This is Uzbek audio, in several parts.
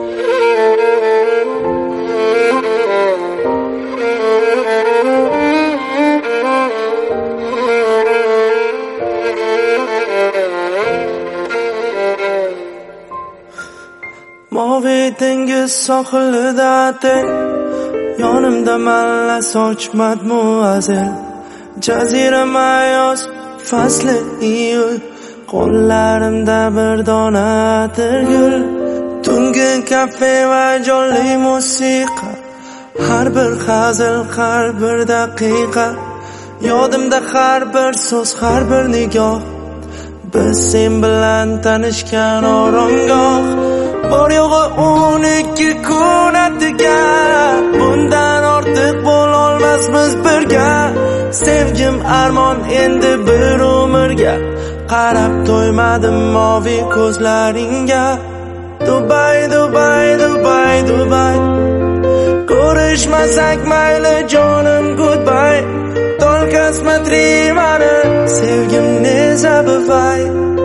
Mavi dengiz sohilida teng, yonimda malla sochmat muazzil. Jazirama yoz fasli iyul, qo'llarimda bir dona gul. Tungi kafe va jonli musiqa, har bir hazil, har bir daqiqa. Yodimda har bir so'z, har bir nigoh, biz sen bilan tanishgan oromgoh. Bor yo'g'i 12 kun atiga, bundan ortiq bo'lolmasmiz birga. Sevgim armon endi bir umrga, qarab to'ymadim moviy ko'zlaringga. Dubai, Dubai, Dubai, Dubai, ko'rishmasak mayli jonim goodbye. Только смотри mani, sevgim ne zabывай.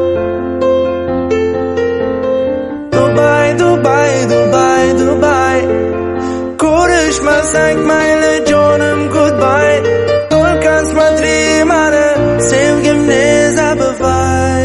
Dubai, Dubai, Dubai, Dubai, ko'rishmasak mayli jonim goodbye. Только смотри mani, sevgim ne zabывай.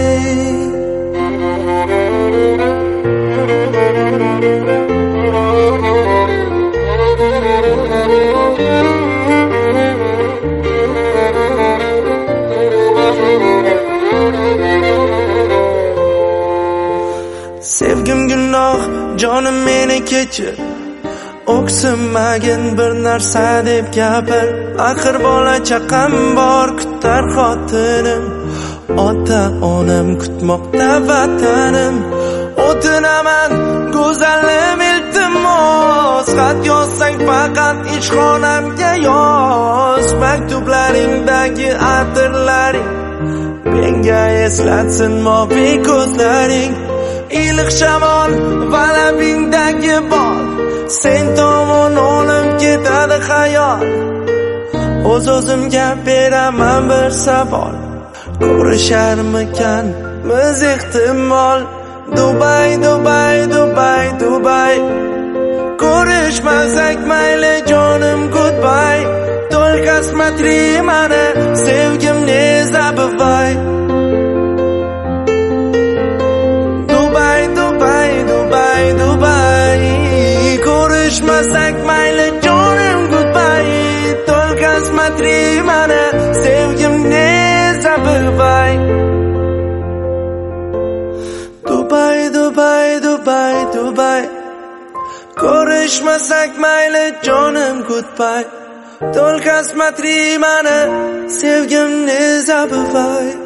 Sevgim gunoh, jonim meni kechir. O'ksinmagin bir narsa deb gapir. Axir bola chaqam bor, kutar xotinim. Ota onam kutmoqda vatanim. O'tinaman go'zalim iltimos, xat yozsang faqat ishxonamga yoz. Maktublaringdagi atirlaring menga eslatsin moviy ko'zlaring. Iliq shamol va labingdagi bol, sen tomon olib ketadi xayol. O'z-o'zimga beraman bir savol, ko'risharmikanmiz ehtimol. Dubai, Dubai, Dubai, Dubai, ko'rishmasak mayli jonim goodbye. Только смотри mani, sevgim ne zabывай. Dubai, Dubai, Dubai, Dubai, ko'rishmasak mayli jonim goodbye. Только смотри mani, sevgim ne zabывай. Dubai, Dubai, Dubai, Dubai, ko'rishmasak mayli jonim goodbye. Только смотри mani, sevgim ne zabывай.